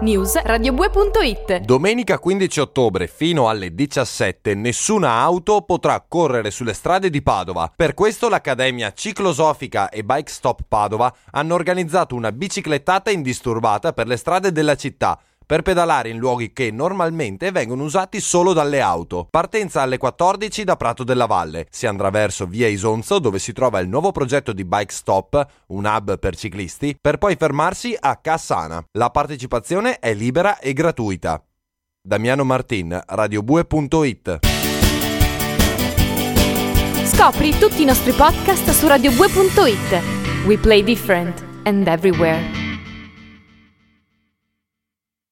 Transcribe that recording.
News radiobue.it. Domenica 15 ottobre fino alle 17 nessuna auto potrà correre sulle strade di Padova. Per questo l'Accademia Ciclosofica e Bike Stop Padova hanno organizzato una biciclettata indisturbata per le strade della città, per pedalare in luoghi che normalmente vengono usati solo dalle auto. Partenza alle 14 da Prato della Valle. Si andrà verso via Isonzo, dove si trova il nuovo progetto di Bike Stop, un hub per ciclisti, per poi fermarsi a Cassana. La partecipazione è libera e gratuita. Damiano Martin, radiobue.it. Scopri tutti i nostri podcast su radiobue.it. We play different and everywhere.